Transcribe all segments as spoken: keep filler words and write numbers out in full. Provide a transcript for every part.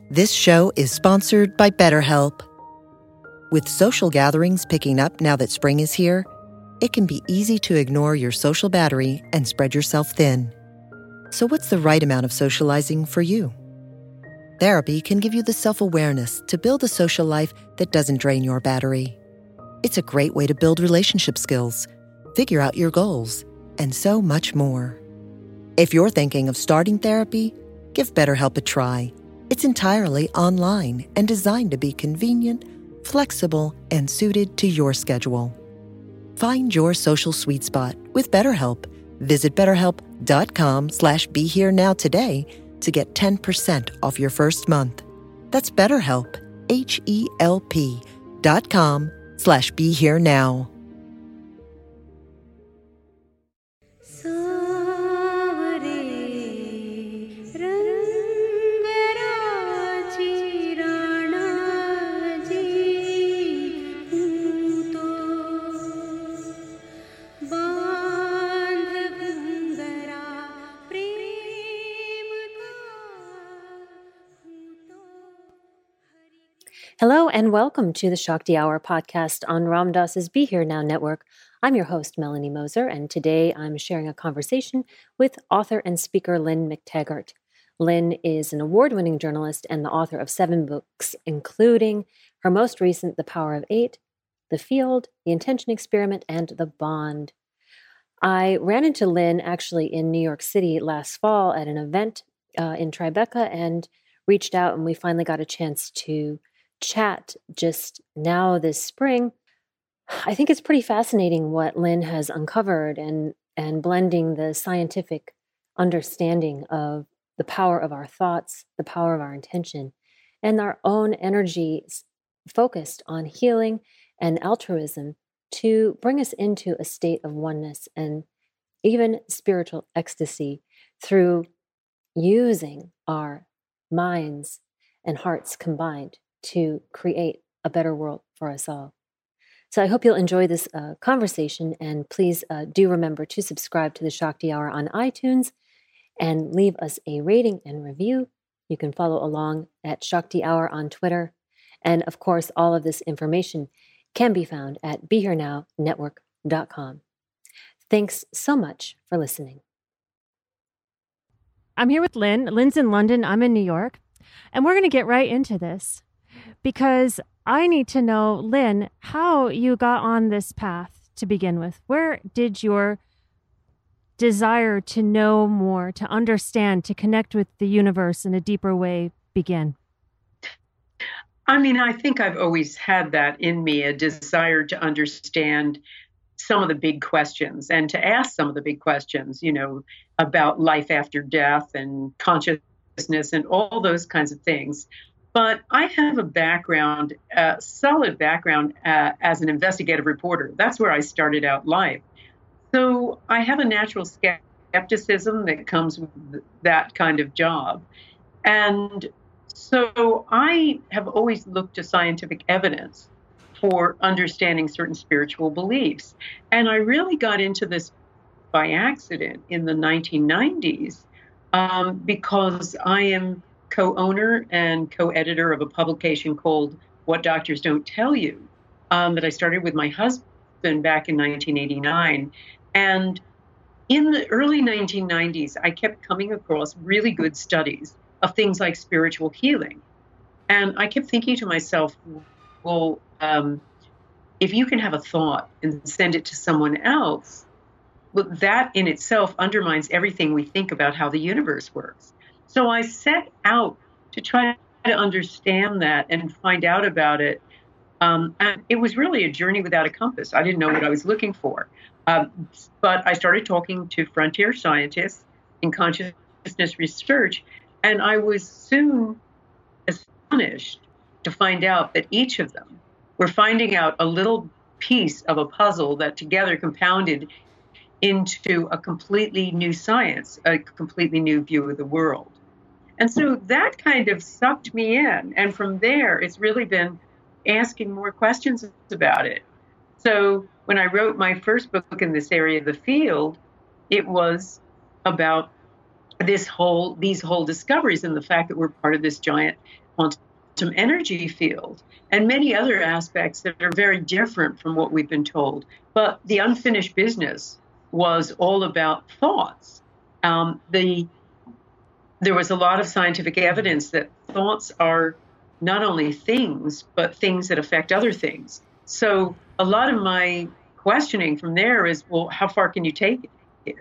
This show is sponsored by BetterHelp. With social gatherings picking up now that spring is here, it can be easy to ignore your social battery and spread yourself thin. So what's the right amount of socializing for you? Therapy can give you the self-awareness to build a social life that doesn't drain your battery. It's a great way to build relationship skills, figure out your goals, and so much more. If you're thinking of starting therapy, give BetterHelp a try. It's entirely online and designed to be convenient, flexible, and suited to your schedule. Find your social sweet spot with BetterHelp. Visit betterhelp.com slash be here now today to get ten percent off your first month. That's BetterHelp, H E L P dot com slash be here now. Hello and welcome to the Shakti Hour podcast on Ram Dass's Be Here Now network. I'm your host, Melanie Moser, and today I'm sharing a conversation with author and speaker Lynne McTaggart. Lynne is an award-winning journalist and the author of seven books, including her most recent, The Power of Eight, The Field, The Intention Experiment, and The Bond. I ran into Lynne actually in New York City last fall at an event uh, in Tribeca and reached out, and we finally got a chance to chat just now this spring. I think it's pretty fascinating what Lynne has uncovered and and blending the scientific understanding of the power of our thoughts, the power of our intention, and our own energy focused on healing and altruism to bring us into a state of oneness and even spiritual ecstasy through using our minds and hearts combined to create a better world for us all. So I hope you'll enjoy this uh, conversation, and please uh, do remember to subscribe to the Shakti Hour on iTunes and leave us a rating and review. You can follow along at Shakti Hour on Twitter. And of course, all of this information can be found at be here now network dot com. Thanks so much for listening. I'm here with Lynne. Lynne's in London. I'm in New York. And we're going to get right into this, because I need to know, Lynne, how you got on this path to begin with. Where did your desire to know more, to understand, to connect with the universe in a deeper way begin? I mean, I think I've always had that in me, a desire to understand some of the big questions and to ask some of the big questions, you know, about life after death and consciousness and all those kinds of things. But I have a background, a solid background uh, as an investigative reporter. That's where I started out life. So I have a natural skepticism that comes with that kind of job. And so I have always looked to scientific evidence for understanding certain spiritual beliefs. And I really got into this by accident in the nineteen nineties um, because I am co-owner and co-editor of a publication called What Doctors Don't Tell You, um, that I started with my husband back in nineteen eighty-nine. And in the early nineteen nineties, I kept coming across really good studies of things like spiritual healing. And I kept thinking to myself, well, um, if you can have a thought and send it to someone else, well, that in itself undermines everything we think about how the universe works. So I set out to try to understand that and find out about it. Um, and it was really a journey without a compass. I didn't know what I was looking for. Um, but I started talking to frontier scientists in consciousness research, and I was soon astonished to find out that each of them were finding out a little piece of a puzzle that together compounded into a completely new science, a completely new view of the world. And so that kind of sucked me in. And from there, it's really been asking more questions about it. So when I wrote my first book in this area of the field, it was about this whole, these whole discoveries and the fact that we're part of this giant quantum energy field, and many other aspects that are very different from what we've been told. But the unfinished business was all about thoughts. Um, the there was a lot of scientific evidence that thoughts are not only things, but things that affect other things. So a lot of my questioning from there is, well, how far can you take it?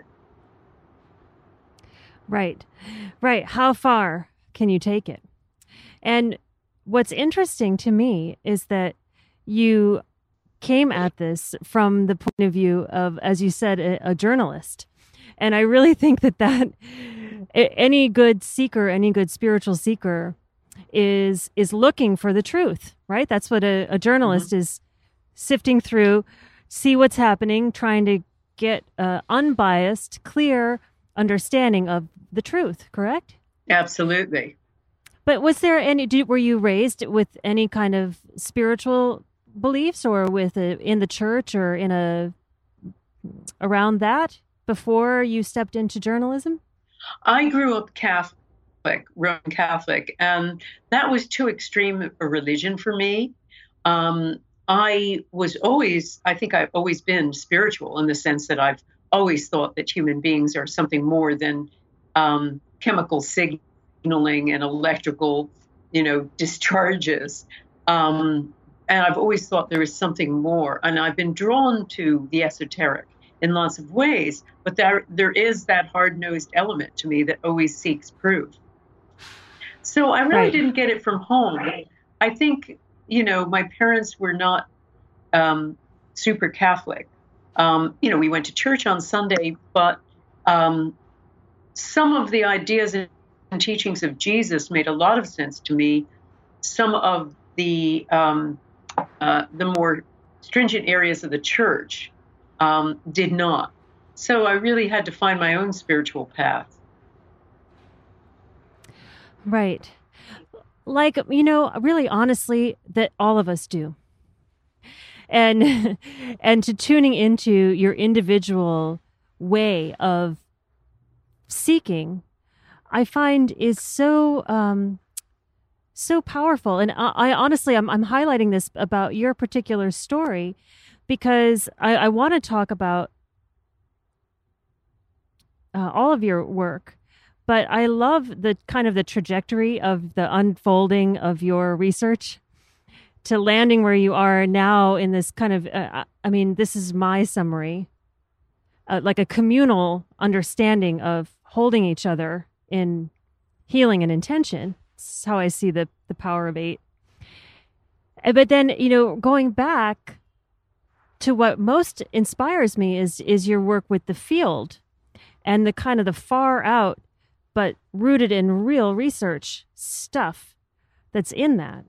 Right, right. How far can you take it? And what's interesting to me is that you came at this from the point of view of, as you said, a, a journalist. And I really think that that any good seeker, any good spiritual seeker is is looking for the truth, right? That's what a, a journalist mm-hmm. is sifting through, see what's happening, trying to get an unbiased, clear understanding of the truth, correct? Absolutely. But was there any, did, were you raised with any kind of spiritual beliefs or with a, in the church or in a, around that before you stepped into journalism? I grew up Catholic, Roman Catholic, and that was too extreme a religion for me. Um, I was always, I think I've always been spiritual in the sense that I've always thought that human beings are something more than um, chemical signaling and electrical, you know, discharges. Um, and I've always thought there is something more. And I've been drawn to the esoteric in lots of ways, but there there is that hard-nosed element to me that always seeks proof. So I really right. didn't get it from home. I think, you know, my parents were not um, super Catholic. Um, you know, we went to church on Sunday, but um, some of the ideas and teachings of Jesus made a lot of sense to me. Some of the um, uh, the more stringent areas of the church um, did not. So I really had to find my own spiritual path. Right. Like, you know, really honestly, that all of us do. And and to tuning into your individual way of seeking, I find is so um, so powerful. And I, I honestly, I'm I'm highlighting this about your particular story because I, I want to talk about uh, all of your work. But I love the kind of the trajectory of the unfolding of your research to landing where you are now in this kind of, uh, I mean, this is my summary, uh, like a communal understanding of holding each other in healing and intention. That's how I see the, the power of eight. But then, you know, going back to what most inspires me is, is your work with the field and the kind of the far out, but rooted in real research stuff that's in that.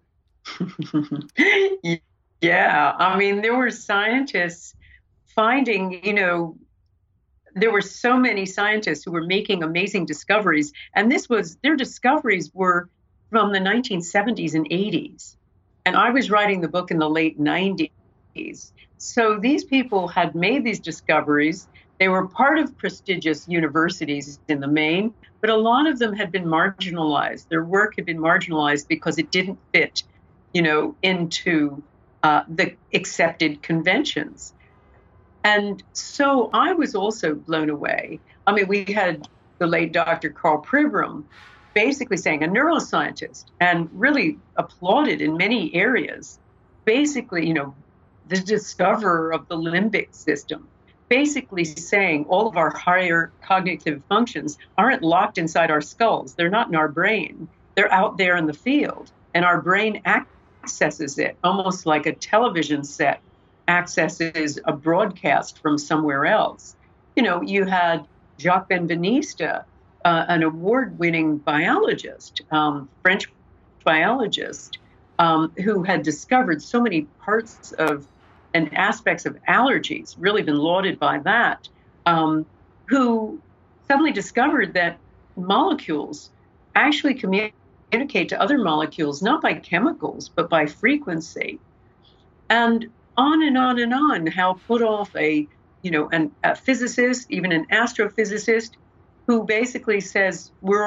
Yeah, I mean, there were scientists finding, you know, there were so many scientists who were making amazing discoveries. And this was, their discoveries were from the nineteen seventies and eighties. And I was writing the book in the late nineties. So these people had made these discoveries. They were part of prestigious universities in the main, but a lot of them had been marginalized. Their work had been marginalized because it didn't fit, you know, into uh, the accepted conventions. And so I was also blown away. I mean, we had the late Doctor Carl Pribram basically saying, a neuroscientist, and really applauded in many areas, basically, you know, the discoverer of the limbic system, basically saying all of our higher cognitive functions aren't locked inside our skulls. They're not in our brain. They're out there in the field. And our brain accesses it almost like a television set accesses a broadcast from somewhere else. You know, you had Jacques Benveniste, uh, an award-winning biologist, um, French biologist, um, who had discovered so many parts of and aspects of allergies, really been lauded by that, um, who suddenly discovered that molecules actually communicate to other molecules, not by chemicals, but by frequency. And on and on and on, how put off a, you know, an, a physicist, even an astrophysicist, who basically says we're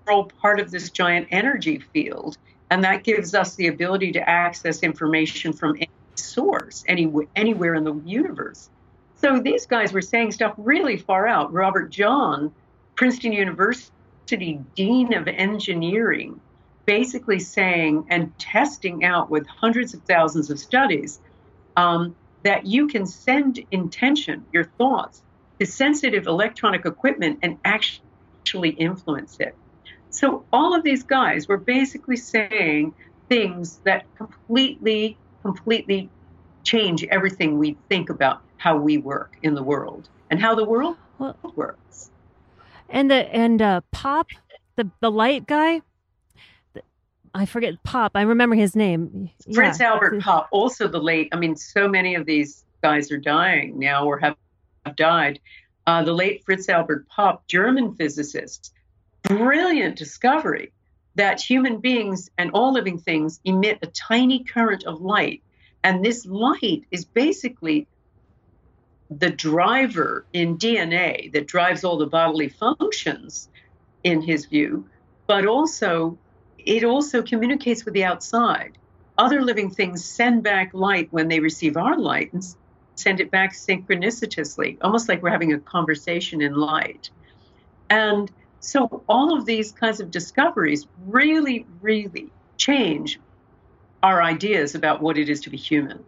all part of this giant energy field. And that gives us the ability to access information from any source, any, anywhere in the universe. So these guys were saying stuff really far out. Robert John, Princeton University Dean of Engineering, basically saying and testing out with hundreds of thousands of studies um, that you can send intention, your thoughts, to sensitive electronic equipment and actually influence it. So all of these guys were basically saying things that completely, completely change everything we think about how we work in the world and how the world well, works. And the and uh, Pop, the the light guy, the, I forget Pop. I remember his name. Fritz yeah. Albert Pop, also the late. I mean, so many of these guys are dying now or have, have died. Uh, the late Fritz Albert Pop, German physicist, brilliant discovery that human beings and all living things emit a tiny current of light. And this light is basically the driver in D N A that drives all the bodily functions, in his view, but also it also communicates with the outside. Other living things send back light when they receive our light and send it back synchronicitously, almost like we're having a conversation in light. And so all of these kinds of discoveries really, really change our ideas about what it is to be human.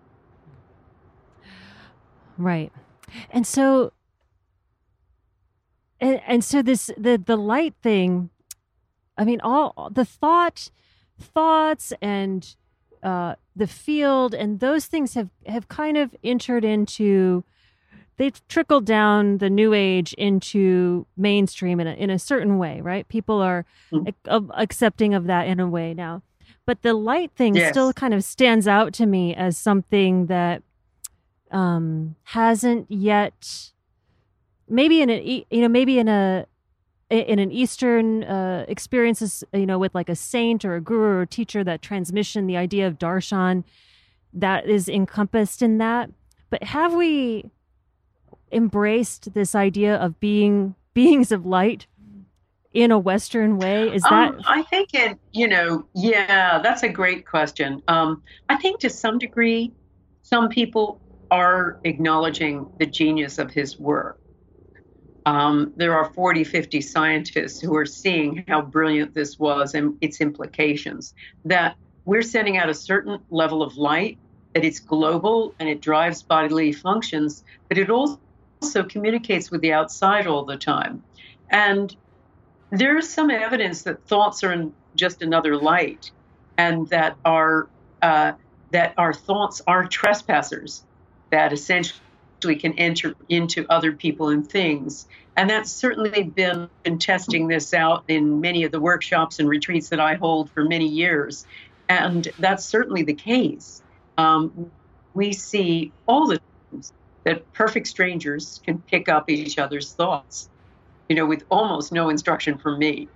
Right. And so, and, and so this, the, the light thing, I mean, all the thought, thoughts and uh, the field and those things have, have kind of entered into, they've trickled down the new age into mainstream in a, in a certain way, right? People are mm-hmm. accepting of that in a way now. But the light thing yes. still kind of stands out to me as something that um, hasn't yet, maybe in a, you know, maybe in a, in an Eastern uh, experiences, you know, with like a saint or a guru or a teacher, that transmission, the idea of darshan, that is encompassed in that. But have we embraced this idea of being beings of light in a Western way? Is that? Um, I think it, you know, yeah, that's a great question. Um, I think to some degree, some people are acknowledging the genius of his work. Um, there are forty, fifty scientists who are seeing how brilliant this was and its implications, that we're sending out a certain level of light, that it's global and it drives bodily functions, but it also also communicates with the outside all the time. And there's some evidence that thoughts are in just another light, and that our uh, that our thoughts are trespassers that essentially can enter into other people and things. And that's certainly been, been testing this out in many of the workshops and retreats that I hold for many years. And that's certainly the case. Um, we see all the times that perfect strangers can pick up each other's thoughts, you know, with almost no instruction from me.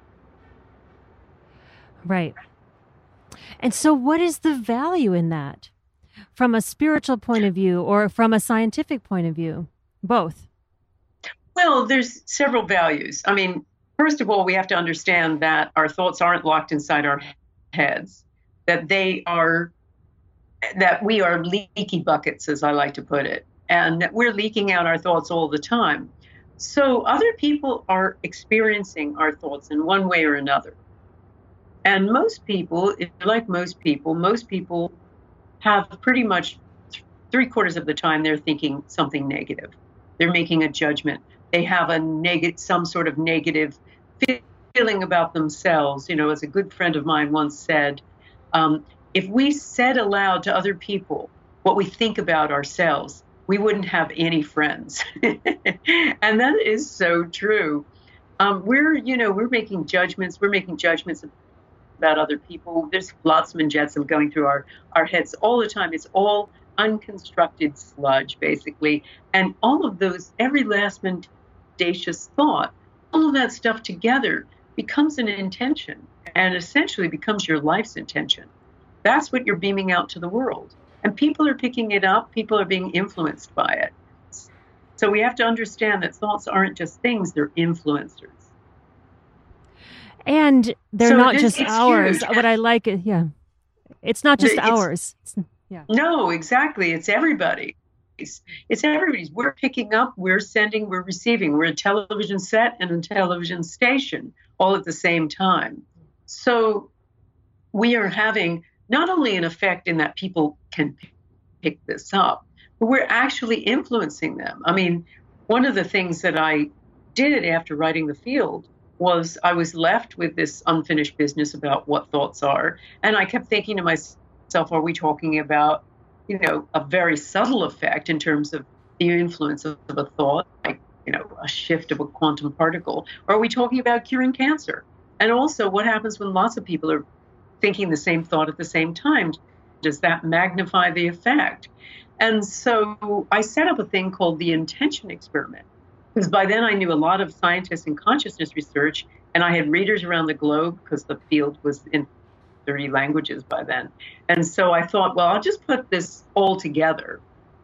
Right. And so what is the value in that from a spiritual point of view or from a scientific point of view? Both. Well, there's several values. I mean, first of all, we have to understand that our thoughts aren't locked inside our heads, that they are, that we are leaky buckets, as I like to put it, and that we're leaking out our thoughts all the time. So other people are experiencing our thoughts in one way or another. And most people, if like most people, most people have pretty much three quarters of the time they're thinking something negative. They're making a judgment. They have a negative, some sort of negative feeling about themselves. You know, as a good friend of mine once said, um, if we said aloud to other people what we think about ourselves, we wouldn't have any friends. And that is so true. Um, we're, you know, we're making judgments. We're making judgments about other people. There's flotsam and jetsam going through our, our heads all the time. It's all unconstructed sludge, basically. And all of those, every last mendacious thought, all of that stuff together becomes an intention and essentially becomes your life's intention. That's what you're beaming out to the world. And people are picking it up. People are being influenced by it. So we have to understand that thoughts aren't just things, they're influencers. And they're So not this just is ours. huge. What I like is, yeah, it's not just It's- ours. It's, yeah. No, exactly. It's everybody's. It's everybody's. We're picking up, we're sending, we're receiving. We're a television set and a television station all at the same time. So we are having not only an effect in that people can pick this up, but we're actually influencing them. I mean, one of the things that I did after writing The Field was I was left with this unfinished business about what thoughts are. And I kept thinking to myself, are we talking about, you know, a very subtle effect in terms of the influence of a thought, like, you know, a shift of a quantum particle? Or are we talking about curing cancer? And also, what happens when lots of people are thinking the same thought at the same time? Does that magnify the effect? And so I set up a thing called the intention experiment, because by then I knew a lot of scientists in consciousness research, and I had readers around the globe because The Field was in thirty languages by then. And so I thought, well, I'll just put this all together,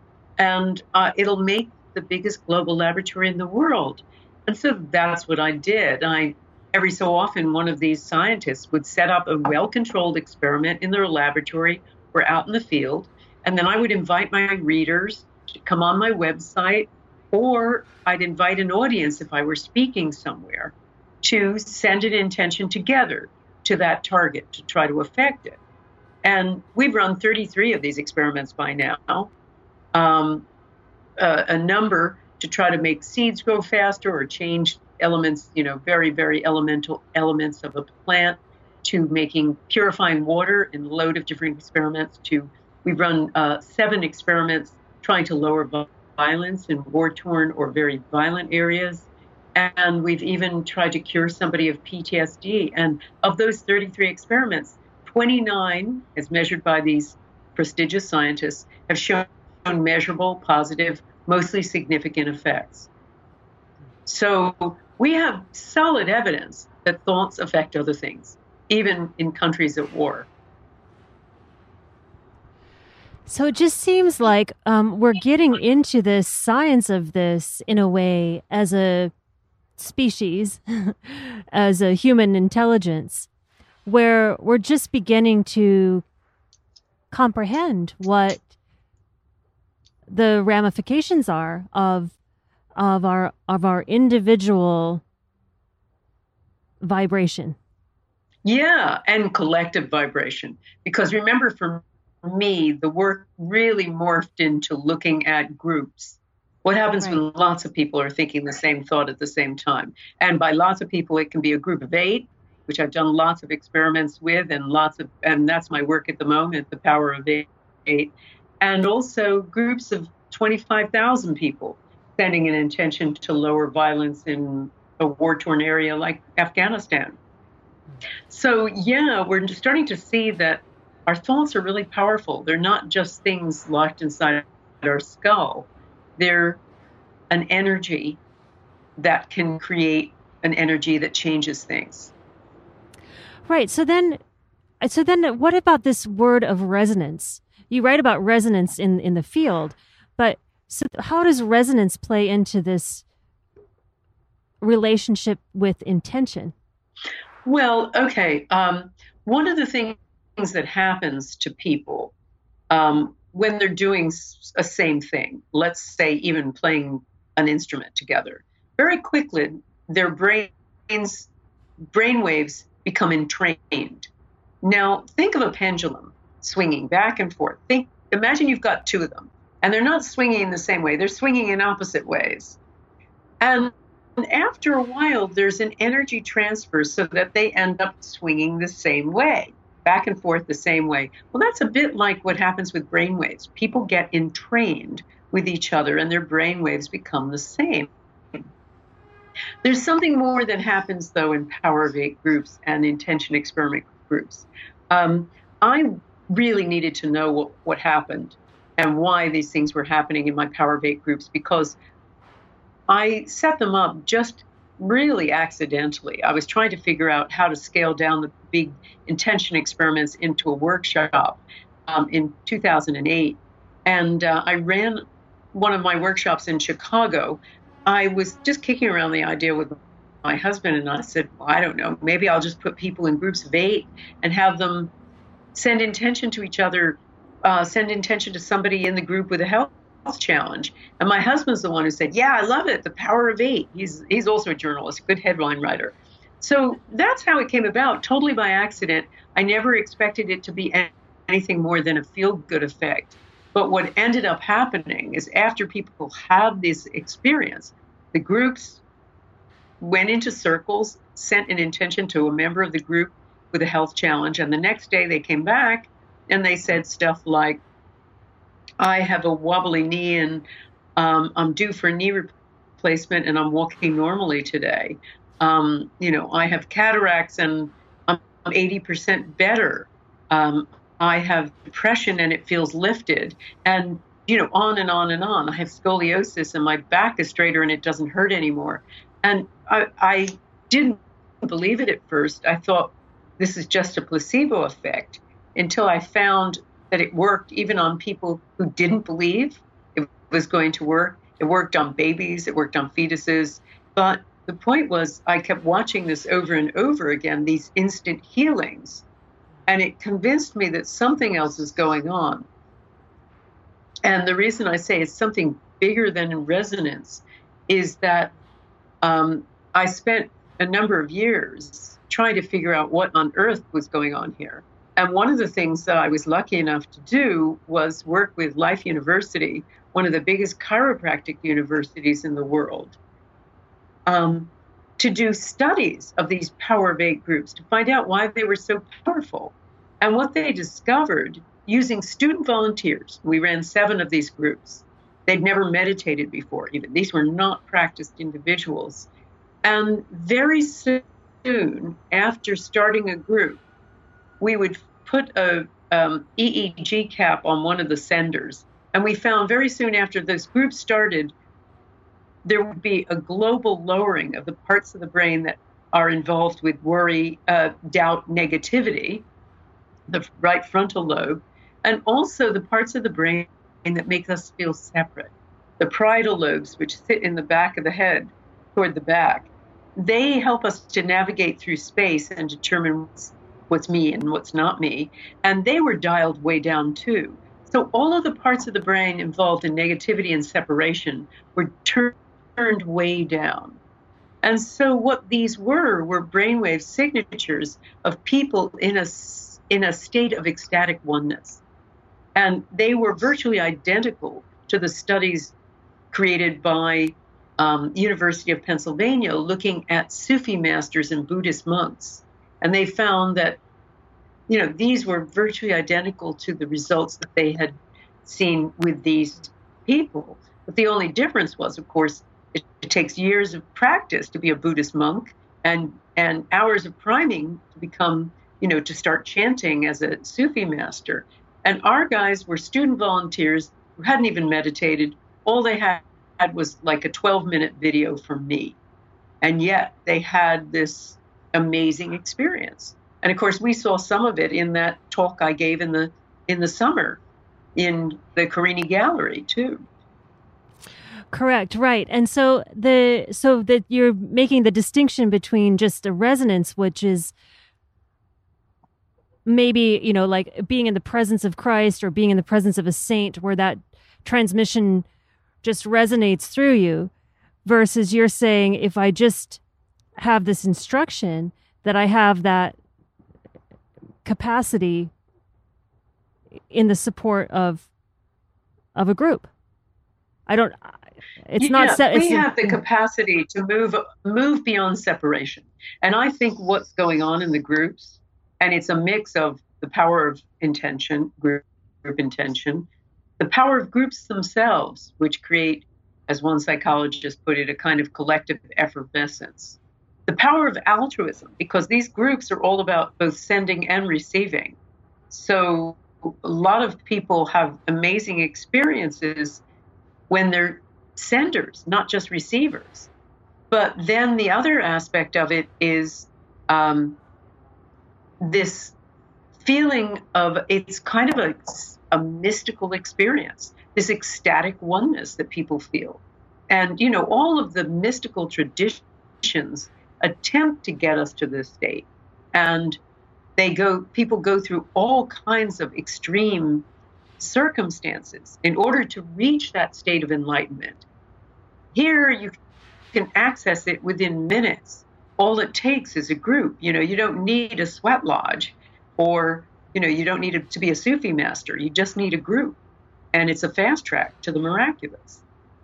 and uh, it'll make the biggest global laboratory in the world. And so that's what I did. I Every so often, one of these scientists would set up a well-controlled experiment in their laboratory or out in the field, and then I would invite my readers to come on my website, or I'd invite an audience if I were speaking somewhere to send an intention together to that target to try to affect it. And we've run thirty-three of these experiments by now, um, uh, a number to try to make seeds grow faster or change elements, you know, very, very elemental elements of a plant, to making purifying water in a load of different experiments. To we've run uh, seven experiments trying to lower violence in war-torn or very violent areas. And we've even tried to cure somebody of P T S D. And of those thirty-three experiments, twenty-nine, as measured by these prestigious scientists, have shown measurable, positive, mostly significant effects. So we have solid evidence that thoughts affect other things, even in countries at war. So it just seems like um, we're getting into the science of this in a way as a species, as a human intelligence, where we're just beginning to comprehend what the ramifications are of of our of our individual vibration. Yeah, and collective vibration. Because remember, for me, the work really morphed into looking at groups. What happens Right. when lots of people are thinking the same thought at the same time? And by lots of people, it can be a group of eight, which I've done lots of experiments with, and lots of, and that's my work at the moment, the power of eight. And also groups of twenty-five thousand people sending an intention to lower violence in a war-torn area like Afghanistan. So yeah, we're starting to see that our thoughts are really powerful. They're not just things locked inside our skull. They're an energy that can create an energy that changes things. Right. So then, so then, what about this word of resonance? You write about resonance in in The Field, but so how does resonance play into this relationship with intention? Well, okay. Um, one of the things that happens to people um, when they're doing a same thing, let's say even playing an instrument together, very quickly their brains, brain waves become entrained. Now, think of a pendulum swinging back and forth. Think, imagine you've got two of them, and they're not swinging in the same way. They're swinging in opposite ways. And after a while, there's an energy transfer so that they end up swinging the same way, back and forth the same way. Well, that's a bit like what happens with brainwaves. People get entrained with each other, and their brainwaves become the same. There's something more that happens, though, in Power of Eight groups and intention experiment groups. Um, I really needed to know what, what happened and why these things were happening in my Power of Eight groups, because I set them up just really accidentally. I was trying to figure out how to scale down the big intention experiments into a workshop um, in two thousand eight. And uh, I ran one of my workshops in Chicago. I was just kicking around the idea with my husband and I said, well, I don't know, maybe I'll just put people in groups of eight and have them send intention to each other, uh, send intention to somebody in the group with a health challenge. And my husband's the one who said, yeah, I love it, the power of eight. He's he's also a journalist, good headline writer. So that's how it came about, totally by accident. I never expected it to be anything more than a feel-good effect. But what ended up happening is after people had this experience, the groups went into circles, sent an intention to a member of the group with a health challenge, and the next day they came back and they said stuff like, I have a wobbly knee and um, I'm due for a knee replacement and I'm walking normally today. Um, you know, I have cataracts and I'm eighty percent better. Um, I have depression and it feels lifted. And, you know, on and on and on. I have scoliosis and my back is straighter and it doesn't hurt anymore. And I, I didn't believe it at first. I thought this is just a placebo effect until I found that it worked even on people who didn't believe it was going to work. It worked on babies, it worked on fetuses. But the point was I kept watching this over and over again, these instant healings. And it convinced me that something else is going on. And the reason I say it's something bigger than resonance is that um, I spent a number of years trying to figure out what on earth was going on here. And one of the things that I was lucky enough to do was work with Life University, one of the biggest chiropractic universities in the world, um, to do studies of these Power of Eight groups to find out why they were so powerful. And what they discovered using student volunteers, we ran seven of these groups. They'd never meditated before, even. These were not practiced individuals. And very soon after starting a group, we would put a um, E E G cap on one of the senders. And we found very soon after this group started, there would be a global lowering of the parts of the brain that are involved with worry, uh, doubt, negativity, the right frontal lobe, and also the parts of the brain that make us feel separate. The parietal lobes, which sit in the back of the head toward the back, they help us to navigate through space and determine what's, what's me and what's not me. And they were dialed way down too. So all of the parts of the brain involved in negativity and separation were turned way down. And so what these were were brainwave signatures of people in a, in a state of ecstatic oneness. And they were virtually identical to the studies created by um, University of Pennsylvania looking at Sufi masters and Buddhist monks. And they found that, you know, these were virtually identical to the results that they had seen with these people. But the only difference was, of course, it, it takes years of practice to be a Buddhist monk and, and hours of priming to become, you know, to start chanting as a Sufi master. And our guys were student volunteers who hadn't even meditated. All they had was like a twelve minute video from me. And yet they had this amazing experience. And of course, we saw some of it in that talk I gave in the in the summer in the Carini Gallery too. Correct, right. And so the so that you're making the distinction between just a resonance, which is maybe, you know, like being in the presence of Christ or being in the presence of a saint where that transmission just resonates through you, versus you're saying, if I just have this instruction, that I have that capacity in the support of of a group. I don't, it's yeah, not set. We have the capacity to move move beyond separation. And I think what's going on in the groups, and it's a mix of the power of intention, group, group intention, the power of groups themselves, which create, as one psychologist put it, a kind of collective effervescence. The power of altruism, because these groups are all about both sending and receiving. So a lot of people have amazing experiences when they're senders, not just receivers. But then the other aspect of it is um, this feeling of, it's kind of a, a mystical experience, this ecstatic oneness that people feel. And, you know, all of the mystical traditions attempt to get us to this state. And they go, people go through all kinds of extreme circumstances in order to reach that state of enlightenment. Here, you can access it within minutes. All it takes is a group. You know, you don't need a sweat lodge, or, you know, you don't need a, to be a Sufi master. You just need a group. And it's a fast track to the miraculous.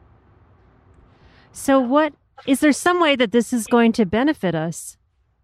So what, is there some way that this is going to benefit us?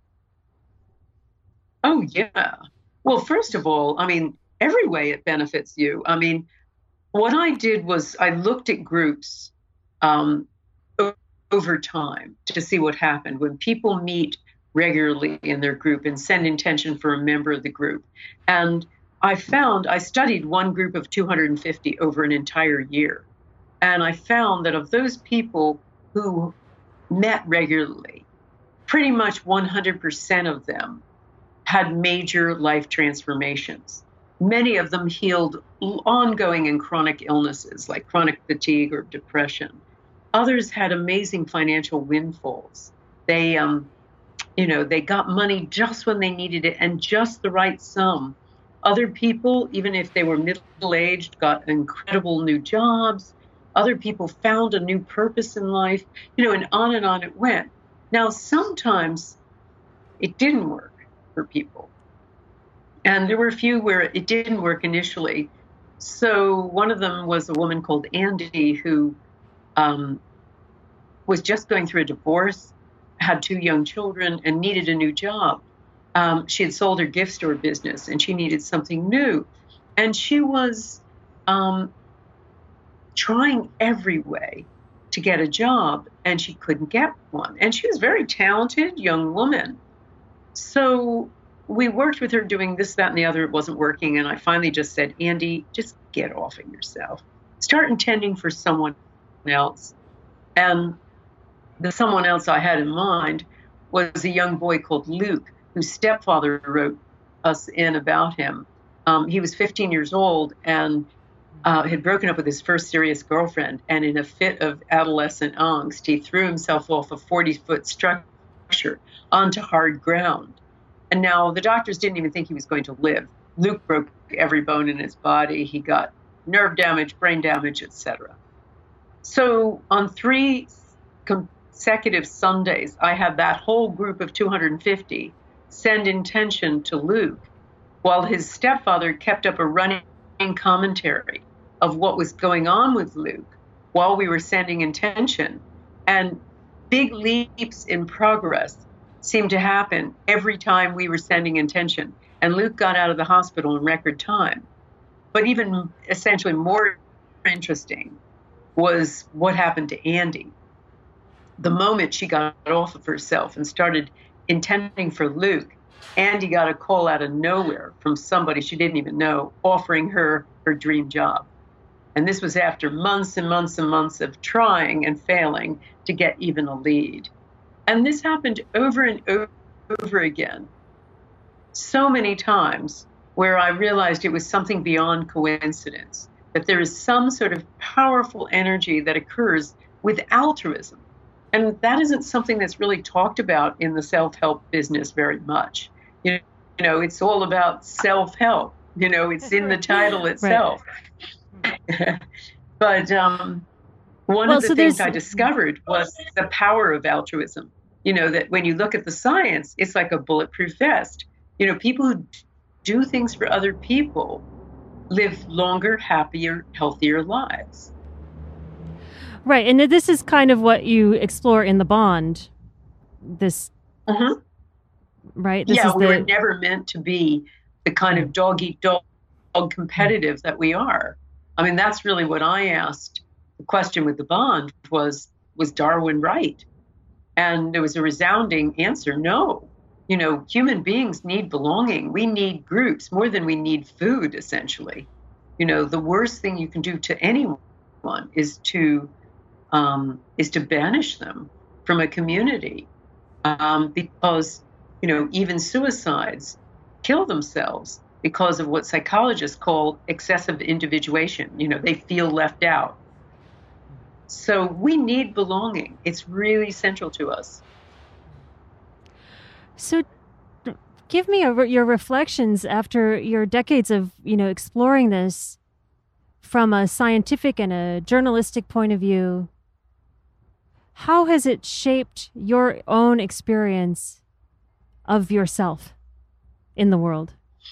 Oh, yeah. Well, first of all, I mean, every way it benefits you. I mean, what I did was I looked at groups um, over time to see what happened when people meet regularly in their group and send intention for a member of the group. And I found, I studied one group of two hundred fifty over an entire year. And I found that of those people who met regularly, pretty much one hundred percent of them had major life transformations. Many of them healed ongoing and chronic illnesses like chronic fatigue or depression. Others had amazing financial windfalls. They, um, you know, they got money just when they needed it and just the right sum. Other people, even if they were middle-aged, got incredible new jobs. Other people found a new purpose in life, you know, and on and on it went. Now, sometimes it didn't work for people. And there were a few where it didn't work initially. So one of them was a woman called Andy who um, was just going through a divorce, had two young children, and needed a new job. Um, she had sold her gift store business, and she needed something new. And she was um, trying every way to get a job, and she couldn't get one. And she was a very talented young woman. So we worked with her doing this, that, and the other. It wasn't working. And I finally just said, Andy, just get off of yourself. Start intending for someone else. And the someone else I had in mind was a young boy called Luke, whose stepfather wrote us in about him. Um, he was fifteen years old and uh, had broken up with his first serious girlfriend. And in a fit of adolescent angst, he threw himself off a forty-foot structure onto hard ground. And now the doctors didn't even think he was going to live. Luke broke every bone in his body. He got nerve damage, brain damage, et cetera. So on three consecutive Sundays, I had that whole group of two hundred fifty send intention to Luke, while his stepfather kept up a running commentary of what was going on with Luke while we were sending intention. And big leaps in progress seemed to happen every time we were sending intention. And Luke got out of the hospital in record time. But even essentially more interesting was what happened to Andy. The moment she got off of herself and started intending for Luke, Andy got a call out of nowhere from somebody she didn't even know, offering her her dream job. And this was after months and months and months of trying and failing to get even a lead. And this happened over and over again, so many times, where I realized it was something beyond coincidence, that there is some sort of powerful energy that occurs with altruism. And that isn't something that's really talked about in the self-help business very much. You know, it's all about self-help. You know, it's in the title itself. Right. But um, one well, of the so things there's... I discovered was the power of altruism. You know, that when you look at the science, it's like a bulletproof vest. You know, people who do things for other people live longer, happier, healthier lives. Right. And this is kind of what you explore in the bond. This, mm-hmm. right? This yeah, is we the... were never meant to be the kind of dog-eat-dog competitive that we are. I mean, that's really what I asked. The question with the bond was, was Darwin right? And there was a resounding answer, no. You know, human beings need belonging. We need groups more than we need food, essentially. You know, the worst thing you can do to anyone is to um, is to banish them from a community, um, because, you know, even suicides kill themselves because of what psychologists call excessive individuation. You know, they feel left out. So we need belonging. It's really central to us. So give me a, your reflections after your decades of, you know, exploring this from a scientific and a journalistic point of view. How has it shaped your own experience of yourself in the world?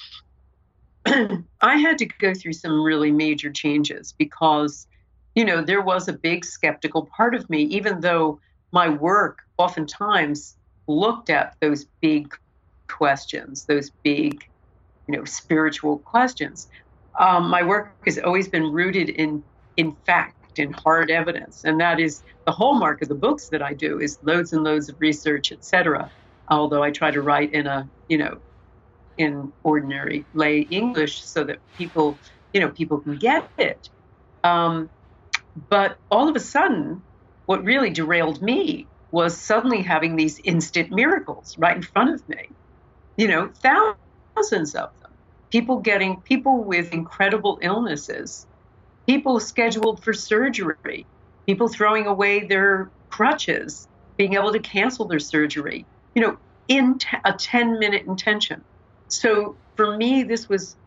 I had to go through some really major changes because, you know, there was a big skeptical part of me, even though my work oftentimes looked at those big questions, those big, you know, spiritual questions. Um, my work has always been rooted in, in fact, in hard evidence. And that is the hallmark of the books that I do, is loads and loads of research, et cetera. Although I try to write in a, you know, in ordinary lay English so that people, you know, people can get it. Um, but all of a sudden, what really derailed me was suddenly having these instant miracles right in front of me. You know, thousands of them. People getting, people with incredible illnesses, people scheduled for surgery, people throwing away their crutches, being able to cancel their surgery, you know, in t- a ten minute intention. So for me, this was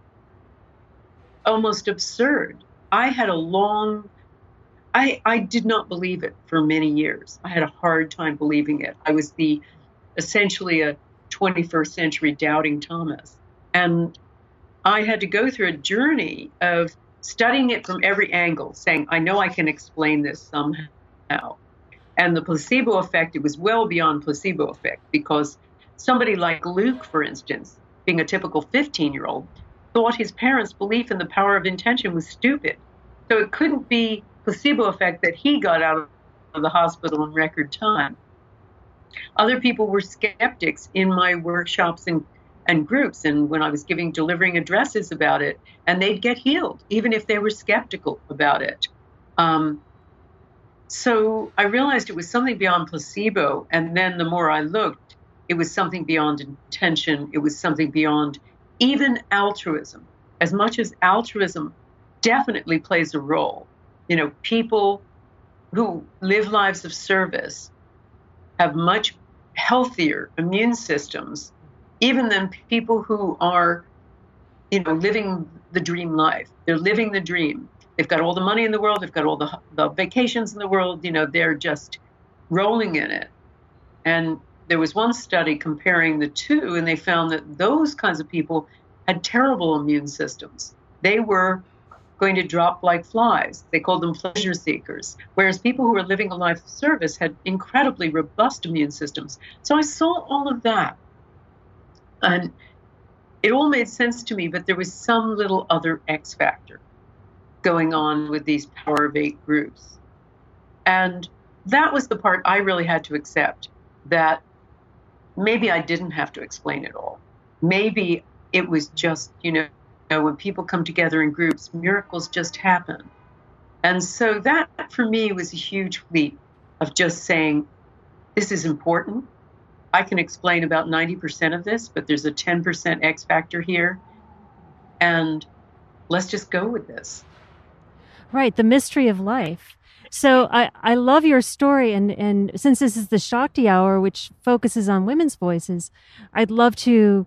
almost absurd. I had a long, I, I did not believe it for many years. I had a hard time believing it. I was the, essentially a twenty-first century doubting Thomas. And I had to go through a journey of studying it from every angle, saying, I know I can explain this somehow. And the placebo effect, it was well beyond placebo effect, because somebody like Luke, for instance, being a typical fifteen-year-old, thought his parents' belief in the power of intention was stupid. So it couldn't be placebo effect that he got out of the hospital in record time. Other people were skeptics in my workshops and, and groups, and when I was giving, delivering addresses about it, and they'd get healed, even if they were skeptical about it. Um, so I realized it was something beyond placebo, and then the more I looked, it was something beyond intention. It was something beyond even altruism. As much as altruism definitely plays a role, you know, people who live lives of service have much healthier immune systems, even than people who are, you know, living the dream life. They're living the dream. They've got all the money in the world. They've got all the, the vacations in the world. You know, they're just rolling in it. And there was one study comparing the two, and they found that those kinds of people had terrible immune systems. They were going to drop like flies. They called them pleasure seekers, whereas people who were living a life of service had incredibly robust immune systems. So I saw all of that, and it all made sense to me, but there was some little other X factor going on with these Power of Eight groups. And that was the part I really had to accept, that maybe I didn't have to explain it all. Maybe it was just, you know, when people come together in groups, miracles just happen. And so that, for me, was a huge leap of just saying, this is important. I can explain about ninety percent of this, but there's a ten percent X factor here. And let's just go with this. Right. The mystery of life. So I, I love your story. And, and since this is the Shakti Hour, which focuses on women's voices, I'd love to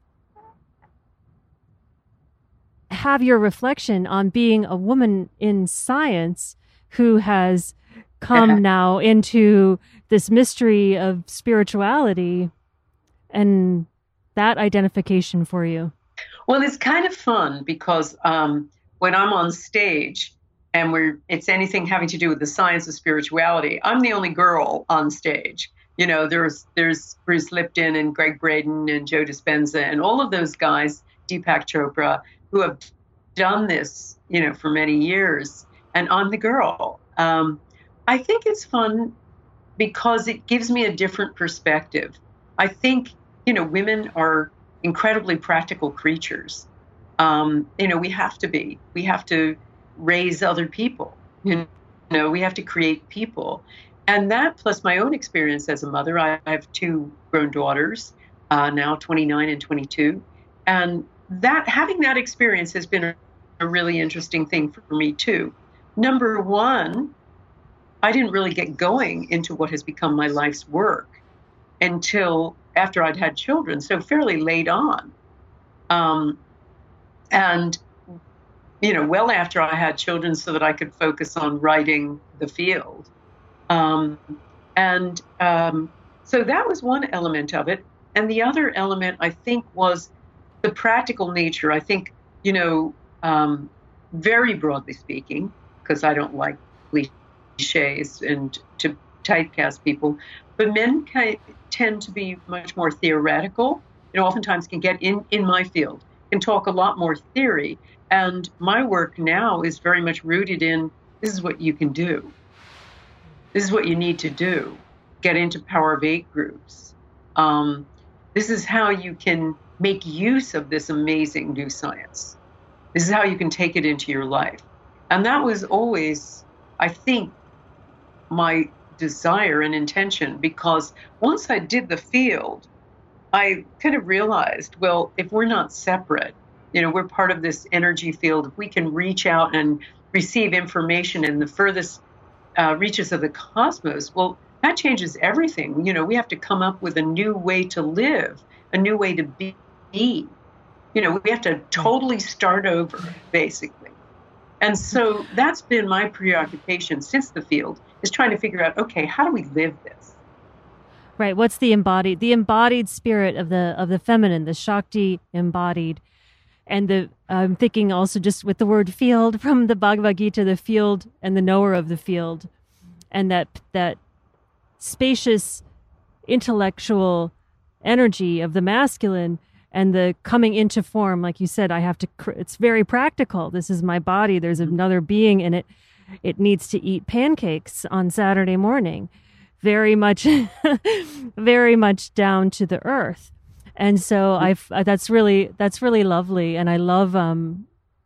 have your reflection on being a woman in science who has come now into this mystery of spirituality and that identification for you. Well, it's kind of fun because um, when I'm on stage and we're it's anything having to do with the science of spirituality, I'm the only girl on stage. You know, there's there's Bruce Lipton and Greg Braden and Joe Dispenza and all of those guys, Deepak Chopra, who have done this, you know, for many years, and I'm the girl. Um, I think it's fun because it gives me a different perspective. I think, you know, women are incredibly practical creatures. Um, you know, we have to be. We have to raise other people. You know, we have to create people. And that, plus my own experience as a mother, I, I have two grown daughters, uh, now twenty-nine and twenty-two. And that having that experience has been a, a really interesting thing for me too. Number one, I didn't really get going into what has become my life's work until after I'd had children, so fairly late on. Um, and, you know, well after I had children so that I could focus on writing the field. Um, and um, so that was one element of it. And the other element, I think, was the practical nature. I think, you know, um, very broadly speaking, because I don't like cliches and to typecast people, but men can, tend to be much more theoretical. You know, oftentimes can get in, in my field, can talk a lot more theory. And my work now is very much rooted in, this is what you can do. This is what you need to do. Get into power of eight groups. Um, this is how you can make use of this amazing new science. This is how you can take it into your life. And that was always, I think, my desire and intention, because once I did the field, I kind of realized, well, if we're not separate, you know, we're part of this energy field. If we can reach out and receive information in the furthest uh, reaches of the cosmos, well, that changes everything. You know, we have to come up with a new way to live, a new way to be. You know, we have to totally start over, basically. And so that's been my preoccupation since the field, is trying to figure out, okay, how do we live this? Right. What's the embodied, the embodied spirit of the of the feminine, the Shakti embodied, and the I'm thinking also just with the word field from the Bhagavad Gita, the field and the knower of the field, and that that spacious intellectual energy of the masculine and the coming into form, like you said. I have to. It's very practical. This is my body. There's another being in it. It needs to eat pancakes on Saturday morning. Very much, very much down to the earth. And so I've, that's really, that's really lovely. And I love, um,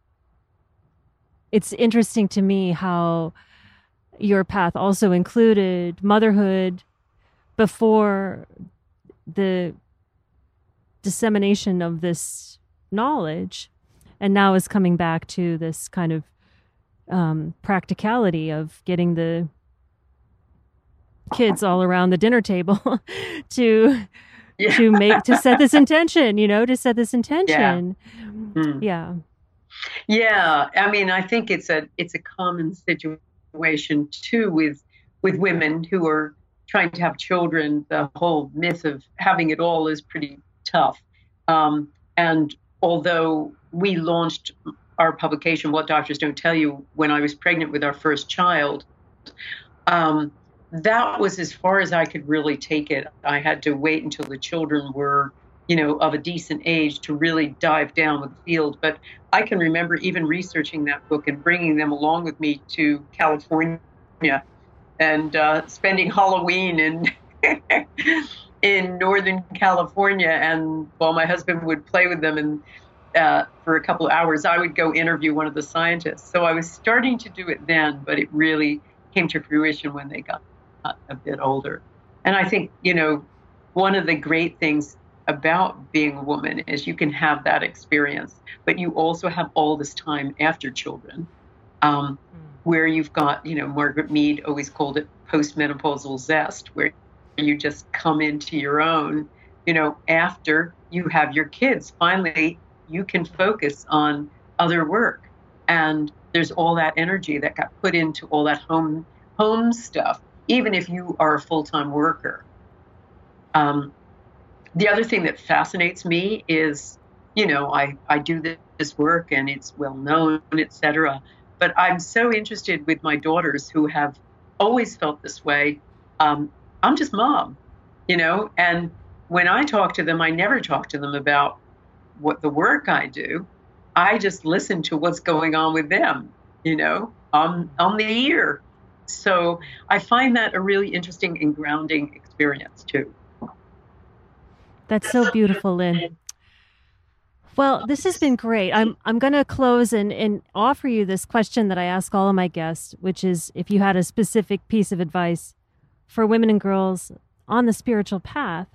it's interesting to me how your path also included motherhood before the dissemination of this knowledge, and now is coming back to this kind of um, practicality of getting the kids all around the dinner table to yeah. to make to set this intention, you know, to set this intention. Yeah. Mm. yeah. Yeah. I mean, I think it's a it's a common situation too with with women who are trying to have children. The whole myth of having it all is pretty tough. Um, and although we launched our publication, What Doctors Don't Tell You, when I was pregnant with our first child, um, that was as far as I could really take it. I had to wait until the children were, you know, of a decent age to really dive down with the field. But I can remember even researching that book and bringing them along with me to California and uh, spending Halloween in in Northern California. And while my husband would play with them and uh, for a couple of hours, I would go interview one of the scientists. So I was starting to do it then, but it really came to fruition when they got a bit older. And I think, you know, one of the great things about being a woman is you can have that experience, but you also have all this time after children, um, mm. where you've got, you know, Margaret Mead always called it postmenopausal zest, where you just come into your own, you know, after you have your kids. Finally, you can focus on other work. And there's all that energy that got put into all that home home stuff, even if you are a full-time worker. Um, the other thing that fascinates me is, you know, I, I do this work and it's well known, et cetera. But I'm so interested with my daughters who have always felt this way. Um, I'm just mom, you know, and when I talk to them, I never talk to them about what the work I do. I just listen to what's going on with them, you know, on, on the ear. So I find that a really interesting and grounding experience too. That's so beautiful, Lynn. Well, this has been great. I'm I'm going to close and, and offer you this question that I ask all of my guests, which is if you had a specific piece of advice for women and girls on the spiritual path.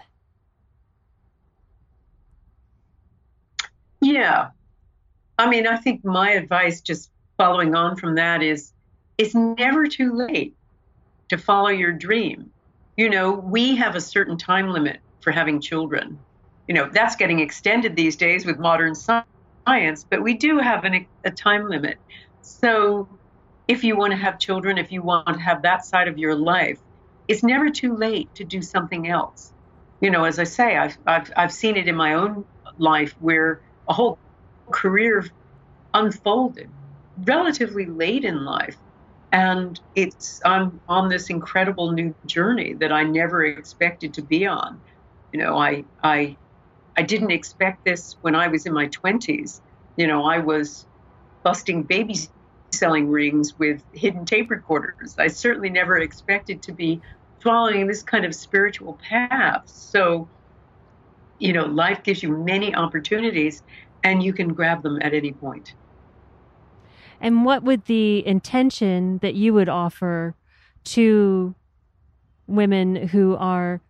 Yeah. I mean, I think my advice, just following on from that, is it's never too late to follow your dream. You know, we have a certain time limit for having children. You know, that's getting extended these days with modern science, but we do have an, a time limit. So if you want to have children, if you want to have that side of your life, it's never too late to do something else. You know, as I say, I've, I've, I've seen it in my own life where a whole career unfolded relatively late in life. And it's, I'm on this incredible new journey that I never expected to be on. You know, I, I, I didn't expect this when I was in my twenties. You know, I was busting baby selling rings with hidden tape recorders. I certainly never expected to be following this kind of spiritual path. So, you know, life gives you many opportunities and you can grab them at any point. And what would the intention that you would offer to women who are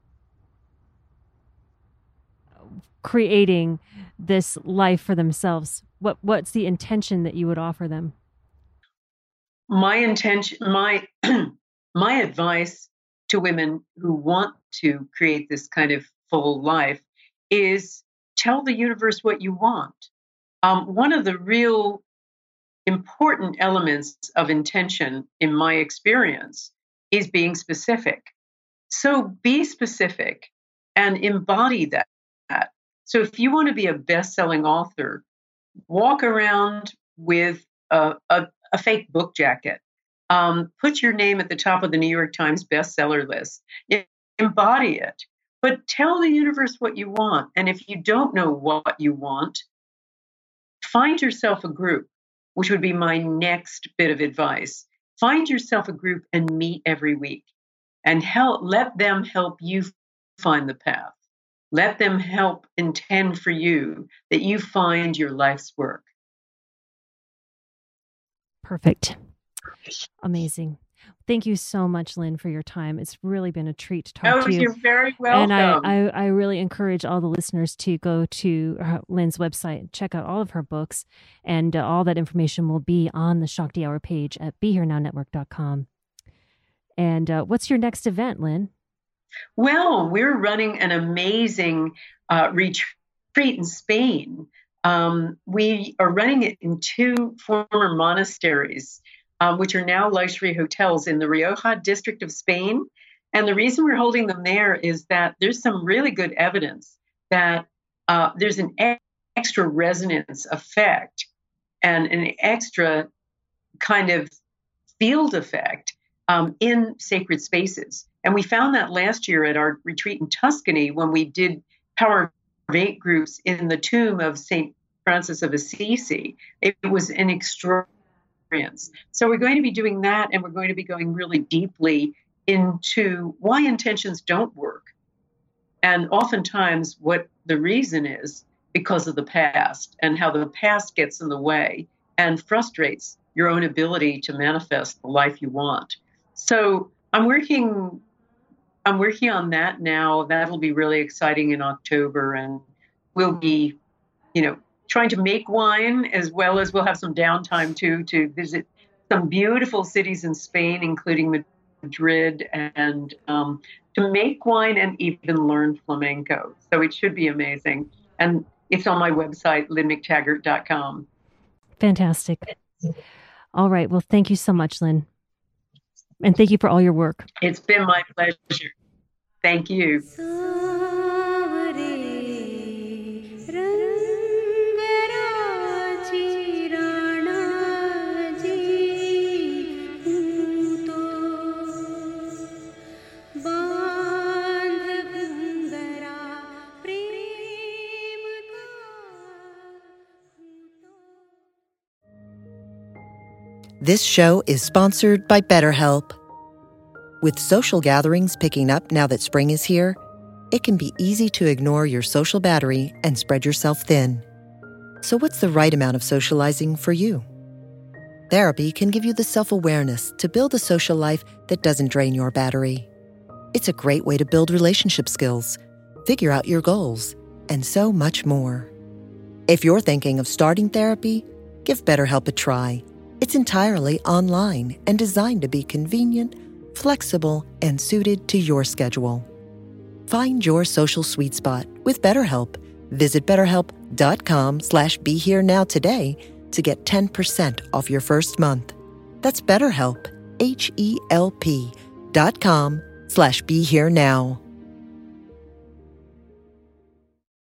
creating this life for themselves? What what's the intention that you would offer them? My intention, my my advice to women who want to create this kind of full life is tell the universe what you want. Um, one of the real important elements of intention, in my experience, is being specific. So be specific and embody that. So if you want to be a best-selling author, walk around with a, a, a fake book jacket. Um, put your name at the top of the New York Times bestseller list. Embody it, but tell the universe what you want. And if you don't know what you want, find yourself a group, which would be my next bit of advice. Find yourself a group and meet every week and help, let them help you find the path. Let them help intend for you that you find your life's work. Perfect. Amazing. Thank you so much, Lynn, for your time. It's really been a treat to talk oh, to you. You're very welcome. And I, I, I really encourage all the listeners to go to her, Lynn's website, check out all of her books, and uh, all that information will be on the Shakti Hour page at be here now network dot com. And uh, what's your next event, Lynn? Well, we're running an amazing uh, retreat in Spain. Um, we are running it in two former monasteries, um, which are now luxury hotels in the Rioja district of Spain. And the reason we're holding them there is that there's some really good evidence that uh, there's an e- extra resonance effect and an extra kind of field effect um, in sacred spaces. And we found that last year at our retreat in Tuscany when we did Power of Eight groups in the tomb of Saint Francis of Assisi. It was an experience. So we're going to be doing that, and we're going to be going really deeply into why intentions don't work. And oftentimes what the reason is because of the past and how the past gets in the way and frustrates your own ability to manifest the life you want. So I'm working I'm working on that now. That'll be really exciting in October, and we'll be, you know, trying to make wine as well as we'll have some downtime too to visit some beautiful cities in Spain, including Madrid, and um, to make wine and even learn flamenco. So it should be amazing. And it's on my website, lynn mctaggart dot com. Fantastic. All right. Well, thank you so much, Lynn. And thank you for all your work. It's been my pleasure. Thank you. This show is sponsored by BetterHelp. With social gatherings picking up now that spring is here, it can be easy to ignore your social battery and spread yourself thin. So what's the right amount of socializing for you? Therapy can give you the self-awareness to build a social life that doesn't drain your battery. It's a great way to build relationship skills, figure out your goals, and so much more. If you're thinking of starting therapy, give BetterHelp a try. It's entirely online and designed to be convenient, flexible, and suited to your schedule. Find your social sweet spot with BetterHelp. Visit betterhelp.com slash be here now today to get ten percent off your first month. That's BetterHelp, H E L P dot com slash be here now.